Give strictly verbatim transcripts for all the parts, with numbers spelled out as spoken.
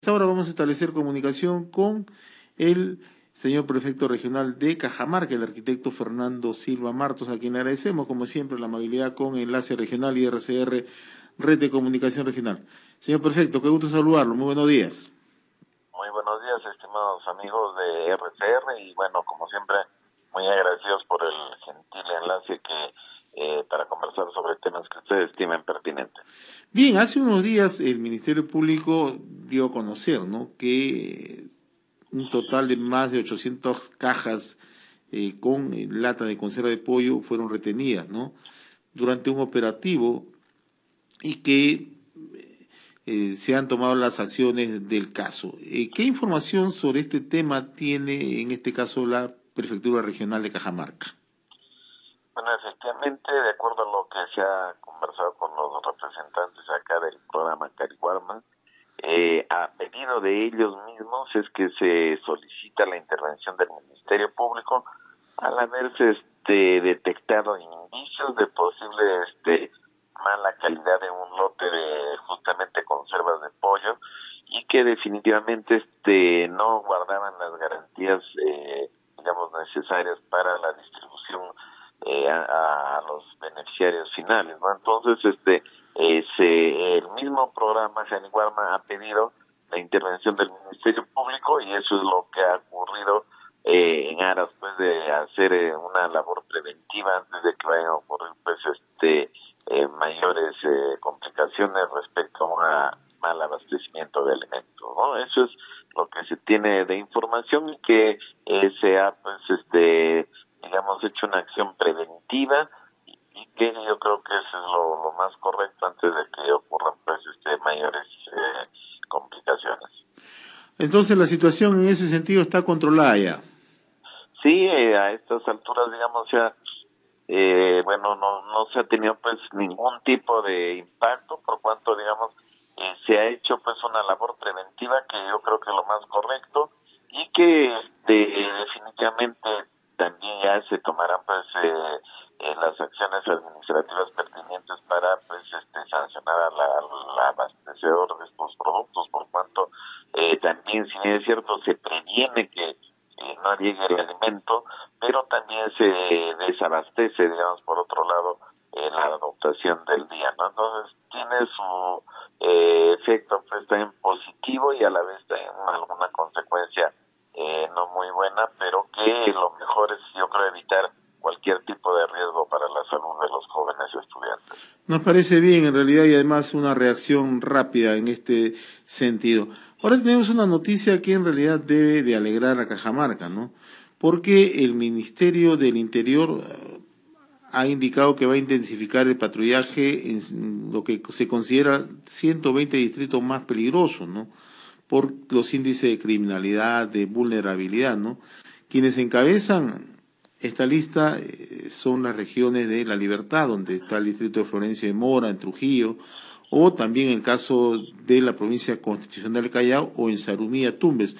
Ahora vamos a establecer comunicación con el señor prefecto regional de Cajamarca, el arquitecto Fernando Silva Martos, a quien le agradecemos, como siempre, la amabilidad con Enlace Regional y R C R, Red de Comunicación Regional. Señor prefecto, qué gusto saludarlo. Muy buenos días. Muy buenos días, estimados amigos de R C R, y bueno, como siempre, muy agradecidos por el gentil enlace que eh, para conversar sobre temas que ustedes estimen pertinentes. Bien, hace unos días el Ministerio Público dio a conocer, ¿no?, que un total de más de ochocientas cajas eh, con eh, lata de conserva de pollo fueron retenidas, ¿no?, durante un operativo, y que eh, se han tomado las acciones del caso. Eh, ¿Qué información sobre este tema tiene, en este caso, la Prefectura Regional de Cajamarca? Bueno, efectivamente, de acuerdo a lo que se ha conversado con los representantes acá del programa Carihuarma, eh, a pedido de ellos mismos es que se solicita la intervención del Ministerio Público al haberse este, detectado indicios de posible este, mala calidad de un lote de justamente conservas de pollo y que definitivamente este, no guardaban las garantías eh, digamos necesarias para la distribución Eh, a, a los beneficiarios finales, ¿no? Entonces, este, eh, se, el mismo programa Carihuarma ha pedido la intervención del Ministerio Público y eso es lo que ha ocurrido eh, en aras, pues, de hacer eh, una labor preventiva antes de que vayan a ocurrir, pues, este, eh, mayores eh, complicaciones respecto a un mal abastecimiento de alimentos, ¿no? Eso es lo que se tiene de información y que eh, se ha, pues, este, digamos, hecho una acción preventiva y, y que yo creo que eso es lo, lo más correcto antes de que ocurran pues este mayores eh, complicaciones. Entonces la situación en ese sentido está controlada ya. Sí, eh, a estas alturas, digamos, ya, eh, bueno, no, no se ha tenido pues ningún tipo de impacto por cuanto, digamos, eh, se ha hecho pues una labor preventiva que yo creo que es lo más correcto y que este, definitivamente también ya se tomarán pues eh, eh, las acciones administrativas pertinentes para pues este sancionar a la, la abastecedor de estos productos, por cuanto eh, también, si bien es cierto, se previene que eh, no llegue el alimento, pero también se desabastece, digamos, por otro lado, eh, la adoptación del día, ¿no? Entonces tiene su eh, efecto pues también positivo y a la vez también alguna consecuencia Eh, no muy buena, pero que lo mejor es, yo creo, evitar cualquier tipo de riesgo para la salud de los jóvenes estudiantes. Nos parece bien, en realidad, y además una reacción rápida en este sentido. Ahora tenemos una noticia que en realidad debe de alegrar a Cajamarca, ¿no? Porque el Ministerio del Interior uh, ha indicado que va a intensificar el patrullaje en lo que se considera ciento veinte distritos más peligrosos, ¿no?, por los índices de criminalidad, de vulnerabilidad, ¿no? Quienes encabezan esta lista eh, son las regiones de La Libertad, donde está el distrito de Florencio de Mora, en Trujillo, o también el caso de la provincia constitucional de Callao o en Sarumía, Tumbes.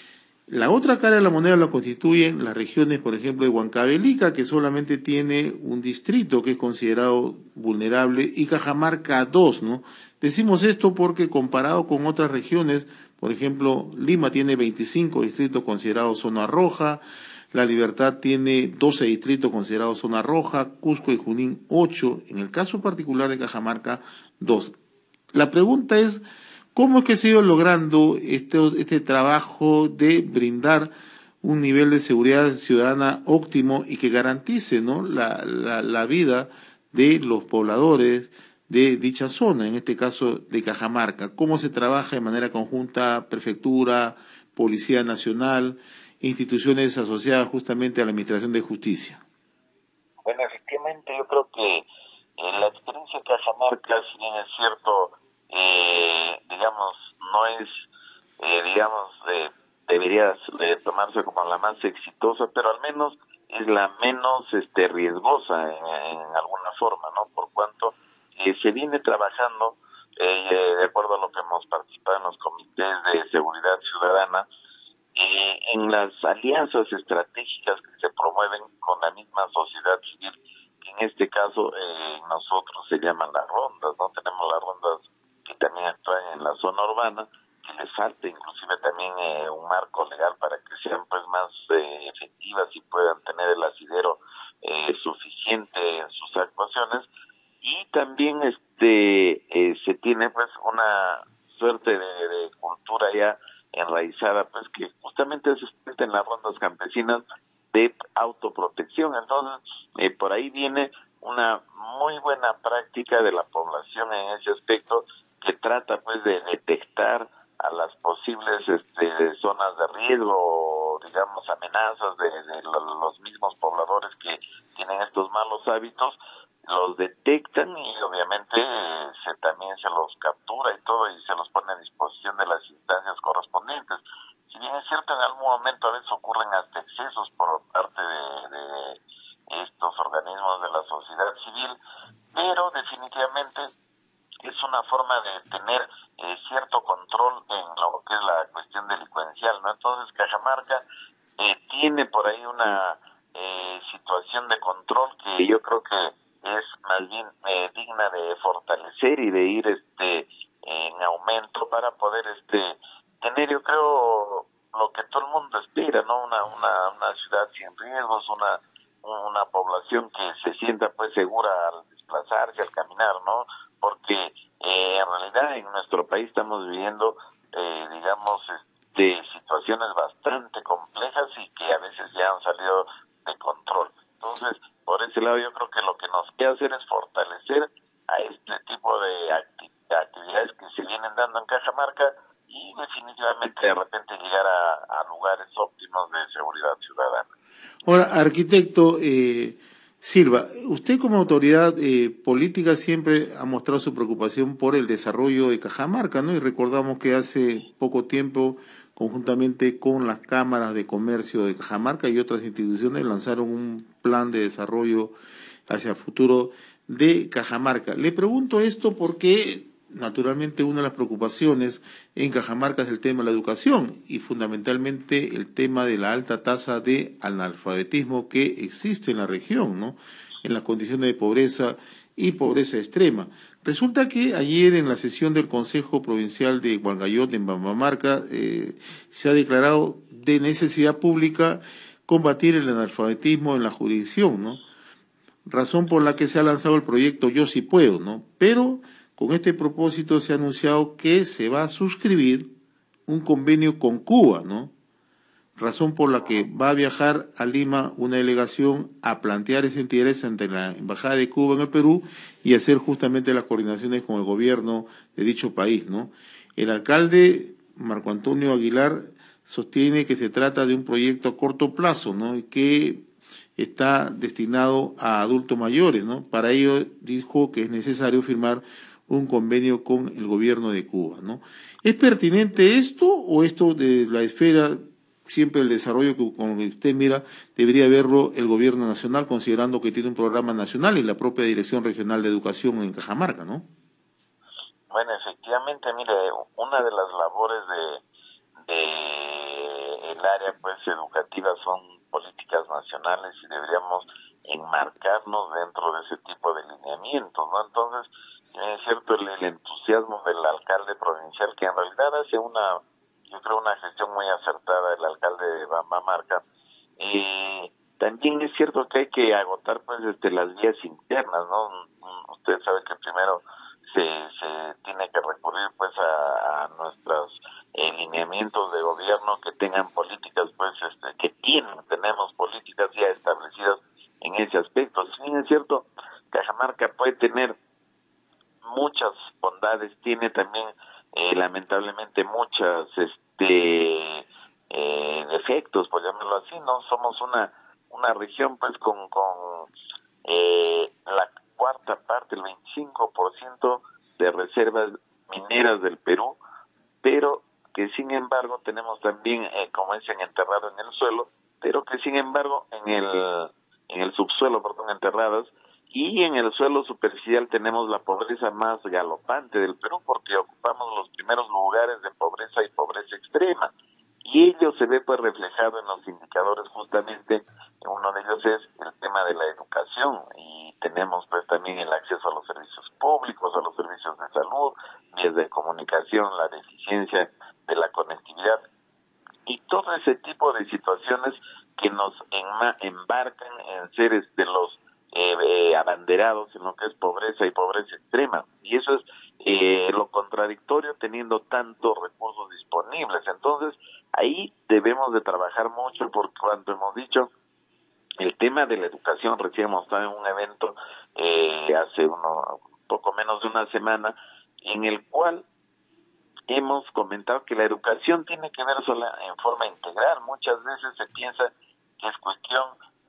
La otra cara de la moneda la constituyen las regiones, por ejemplo, de Huancavelica, que solamente tiene un distrito que es considerado vulnerable, y Cajamarca dos, ¿no? Decimos esto porque comparado con otras regiones, por ejemplo, Lima tiene veinticinco distritos considerados zona roja, La Libertad tiene doce distritos considerados zona roja, Cusco y Junín ocho, en el caso particular de Cajamarca dos. La pregunta es, ¿cómo es que se ha ido logrando este, este trabajo de brindar un nivel de seguridad ciudadana óptimo y que garantice, ¿no?, la, la, la vida de los pobladores de dicha zona, en este caso de Cajamarca? ¿Cómo se trabaja de manera conjunta prefectura, Policía Nacional, instituciones asociadas justamente a la Administración de Justicia? Bueno, efectivamente yo creo que eh, la experiencia de Cajamarca, si bien es cierto, eh, digamos, no es, eh, digamos, eh, debería de tomarse como la más exitosa, pero al menos es la menos este riesgosa en, en alguna forma, ¿no? Por cuanto eh, se viene trabajando eh, de acuerdo a lo que hemos participado en los comités de seguridad ciudadana, eh, en las alianzas estratégicas que se promueven con la misma sociedad civil, que en este caso eh, nosotros se llaman las rondas, ¿no? Tenemos las rondas que también actúan en la zona urbana, que que les falte inclusive también eh, un marco legal para que sean pues más eh, efectivas y puedan tener el asidero eh, suficiente en sus actuaciones. Y también este eh, se tiene pues una suerte de, de cultura ya enraizada, pues que justamente se siente en las rondas campesinas de autoprotección. Entonces, eh, por ahí viene una muy buena práctica de la población en ese aspecto, que trata pues de detectar a las posibles este, zonas de riesgo o digamos amenazas de, de los mismos pobladores que tienen estos malos hábitos, los detectan y obviamente eh, se también se los captura y todo y se los pone a disposición de las instancias correspondientes. Si bien es cierto, en algún momento a veces ocurren hasta excesos por parte de, de estos organismos de la sociedad civil, pero definitivamente es una forma de tener eh, cierto control en lo que es la cuestión delincuencial, ¿no? Entonces Cajamarca eh, tiene por ahí una eh, situación de control que yo creo que es más bien eh, digna de fortalecer y de ir este en aumento para poder este tener, yo creo, lo que todo el mundo espera, ¿no? Una una una ciudad sin riesgos, una una población que se sienta pues segura al desplazarse, al caminar, ¿no? Porque eh, en realidad en nuestro país estamos viviendo, eh, digamos, este, situaciones bastante complejas y que a veces ya han salido de control. Entonces, por ese lado yo creo que lo que nos queda hacer es fortalecer a este tipo de acti- actividades que se vienen dando en Cajamarca y definitivamente de repente llegar a, a lugares óptimos de seguridad ciudadana. Ahora, arquitecto eh, Silva, usted como autoridad eh, política siempre ha mostrado su preocupación por el desarrollo de Cajamarca, ¿no? Y recordamos que hace poco tiempo, conjuntamente con las cámaras de comercio de Cajamarca y otras instituciones, lanzaron un plan de desarrollo hacia el futuro de Cajamarca. Le pregunto esto porque naturalmente una de las preocupaciones en Cajamarca es el tema de la educación y fundamentalmente el tema de la alta tasa de analfabetismo que existe en la región, ¿no? En las condiciones de pobreza y pobreza extrema. Resulta que ayer en la sesión del Consejo Provincial de Huangayote en Bambamarca eh, se ha declarado de necesidad pública combatir el analfabetismo en la jurisdicción, ¿no? Razón por la que se ha lanzado el proyecto Yo Sí Puedo, ¿no? Pero con este propósito se ha anunciado que se va a suscribir un convenio con Cuba, ¿no? Razón por la que va a viajar a Lima una delegación a plantear ese interés ante la Embajada de Cuba en el Perú y hacer justamente las coordinaciones con el gobierno de dicho país, ¿no? El alcalde Marco Antonio Aguilar sostiene que se trata de un proyecto a corto plazo, ¿no? Y que está destinado a adultos mayores, ¿no? Para ello dijo que es necesario firmar un convenio con el gobierno de Cuba, ¿no? ¿Es pertinente esto o esto de la esfera, siempre el desarrollo que con que usted mira, debería verlo el gobierno nacional, considerando que tiene un programa nacional y la propia Dirección Regional de Educación en Cajamarca, ¿no? Bueno, efectivamente, mire, una de las labores de, de el área pues educativa son políticas nacionales y deberíamos enmarcarnos dentro de ese tipo de lineamientos, ¿no? Entonces, es cierto el, el entusiasmo del alcalde provincial, que en realidad hace una, yo creo, una gestión muy acertada el alcalde de Bambamarca. Eh, también es cierto que hay que agotar pues desde las vías internas, ¿no? Usted sabe que primero se, se tiene que recurrir pues a, a nuestros eh, lineamientos de gobierno que tengan políticas pues este que tienen, tenemos políticas ya establecidas en ese aspecto. Si bien es cierto, Cajamarca puede tener muchas bondades, tiene también eh, lamentablemente muchas este eh, defectos, por llamarlo así, ¿no? Somos una una región pues con con eh, la cuarta parte, el veinticinco por ciento de reservas mineras del Perú, pero que sin embargo tenemos también, eh, como dicen, enterrado en el suelo, pero que sin embargo en el en el subsuelo, perdón, enterradas, y en el suelo superficial tenemos la pobreza más galopante del Perú, porque ocupamos los primeros lugares de pobreza y pobreza extrema, y ello se ve pues reflejado en los indicadores. Justamente uno de ellos es el tema de la educación, y tenemos pues también el acceso a los servicios públicos, a los servicios de salud, vías de comunicación, la deficiencia de la conectividad y todo ese tipo de situaciones que nos enma- embarcan en seres de los eh, eh, abanderados en lo que es pobreza y pobreza extrema. Y eso es eh, lo contradictorio teniendo tantos recursos disponibles. Entonces, ahí debemos de trabajar mucho porque cuando hemos dicho el tema de la educación, recién hemos estado en un evento eh, hace uno, poco menos de una semana, en el cual hemos comentado que la educación tiene que ver sola en forma integral. Muchas veces se piensa que es cuestión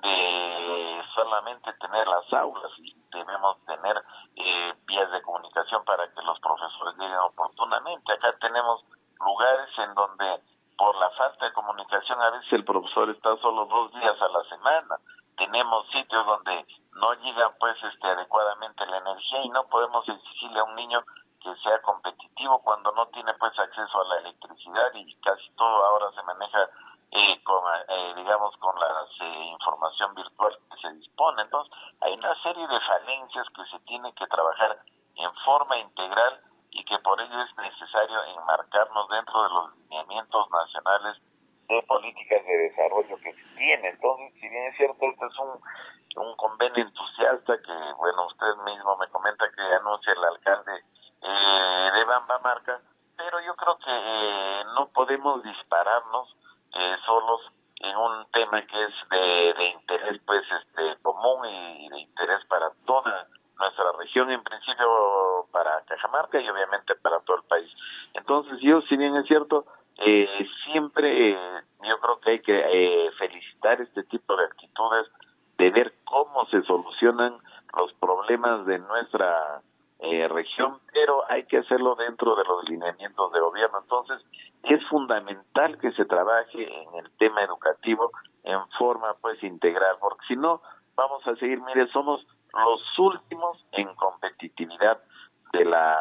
de solamente tener las aulas y debemos tener eh, vías de comunicación para que los profesores lleguen oportunamente. Acá tenemos lugares en donde por la falta de comunicación a veces el profesor está solo dos días a la semana. Tenemos sitios donde no llega pues este adecuadamente la energía y no podemos exigirle a un niño que sea competitivo cuando no tiene pues acceso a la electricidad y casi todo ahora se maneja eh, con eh, digamos con la eh, información virtual que se dispone. Entonces hay una serie de falencias que se tiene que trabajar en forma integral y que por ello es necesario enmarcarnos dentro de los lineamientos nacionales de políticas de desarrollo que se tiene. Entonces, si bien es cierto, este es un, un convenio entusiasta que, bueno, usted mismo me comenta que anuncia el alcalde eh, de Bambamarca, pero yo creo que eh, no podemos dispararnos eh, solos en un tema que es de, de interés pues este común y de interés para toda nuestra región, en principio para Cajamarca y obviamente para todo el país. Entonces yo, si bien es cierto, eh, siempre eh, yo creo que hay que eh, felicitar este tipo de actitudes, de ver cómo se solucionan los problemas de nuestra eh, región, pero hay que hacerlo dentro de los lineamientos de gobierno. Entonces es fundamental que se trabaje en el tema educativo en forma pues integral, porque si no vamos a seguir, mire, somos los últimos en competitividad de la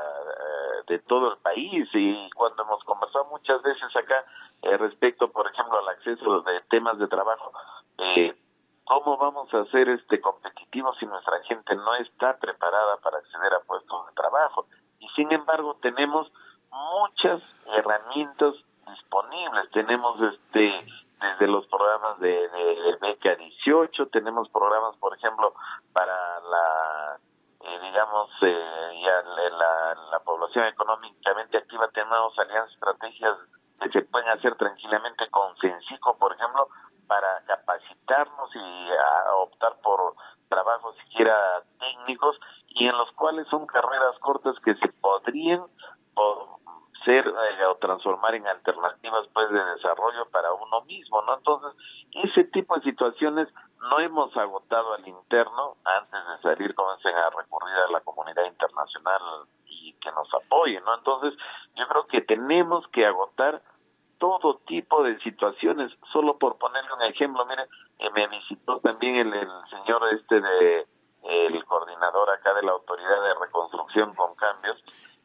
de todo el país. Y cuando hemos conversado muchas veces acá eh, respecto, por ejemplo, al acceso de temas de trabajo, eh, ¿cómo vamos a ser este competitivos si nuestra gente no está preparada para acceder a puestos de trabajo? Y sin embargo tenemos muchas herramientas disponibles. Tenemos este desde los programas de, de beca dieciocho, tenemos programas, por ejemplo, para la eh, digamos eh, ya la, la población económicamente activa. Tenemos alianzas, estrategias que se pueden hacer tranquilamente con Cencico, por ejemplo, para capacitarnos y a optar por trabajos siquiera técnicos y en los cuales son carreras cortas que se podrían por ser eh, o transformar en alternativas pues de desarrollo para uno mismo, ¿no? Entonces, ese tipo de situaciones no hemos agotado al interno. Antes de salir comiencen a recurrir a la comunidad internacional y que nos apoye, ¿no? Entonces, yo creo que tenemos que agotar todo tipo de situaciones. Solo por ponerle un ejemplo, mire, eh, me visitó también el, el señor este de el coordinador acá de la Autoridad de Reconstrucción con Cambios,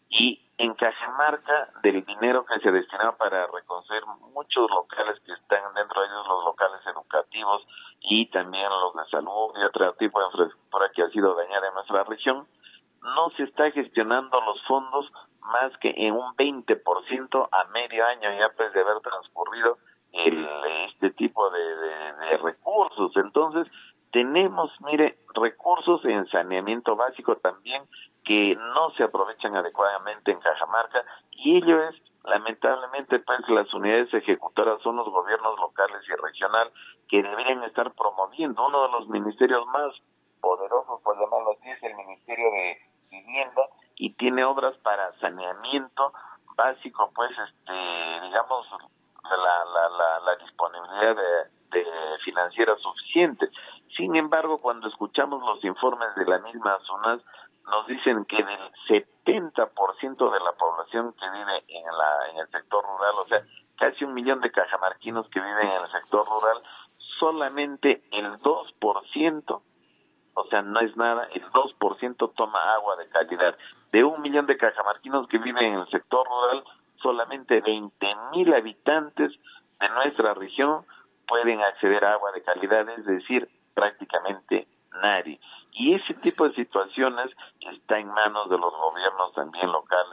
y en Cajamarca, del dinero que se destinaba para reconstruir muchos locales que están dentro de ellos, los locales educativos y también los de salud y otro tipo de infraestructura que ha sido dañada en nuestra región, no se está gestionando los fondos más que en un veinte por ciento a medio año ya pues de haber transcurrido el, este tipo de, de, de recursos. Entonces tenemos, mire, recursos en saneamiento básico también que no se aprovechan adecuadamente en Cajamarca, y ello es, lamentablemente, pues las unidades ejecutoras son los gobiernos locales y regional que deberían estar promoviendo. Uno de los ministerios más poderosos, por llamarlo así, es el Ministerio de Vivienda, y tiene obras para saneamiento básico, pues, este, digamos, la, la, la, la disponibilidad de, de financiera suficiente. Sin embargo, cuando escuchamos los informes de la misma SUNAS, nos dicen que del setenta por ciento de la población que vive en la en el sector rural, o sea, casi un millón de cajamarquinos que viven en el sector rural, solamente el dos por ciento, o sea, no es nada, el dos por ciento toma agua de calidad. De un millón de cajamarquinos que viven en el sector rural, solamente veinte mil habitantes de nuestra región pueden acceder a agua de calidad, es decir, prácticamente nadie. Y ese tipo de situaciones está en manos de los gobiernos también locales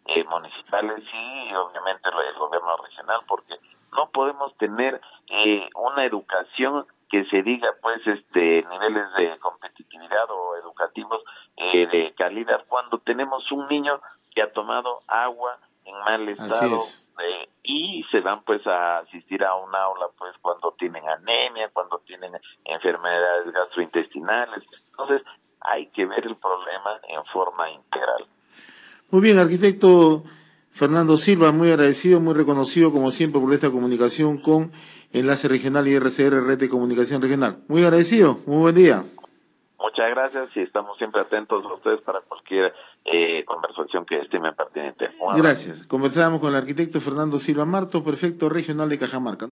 eh, municipales y obviamente el gobierno regional, porque no podemos tener eh, una educación que se diga pues este niveles de competitividad o educativos eh, de calidad cuando tenemos un niño que ha tomado agua en mal estado eh, y se van pues a asistir a un aula pues cuando tienen anemia, cuando tienen enfermedades gastrointestinales. Entonces hay que ver el problema en forma integral. Muy bien, arquitecto Fernando Silva, muy agradecido, muy reconocido como siempre por esta comunicación con Enlace Regional y R C R, Red de Comunicación Regional. Muy agradecido, muy buen día. Muchas gracias y estamos siempre atentos a ustedes para cualquier eh, conversación que estimen pertinente. Gracias. Conversábamos con el arquitecto Fernando Silva Martos, prefecto regional de Cajamarca.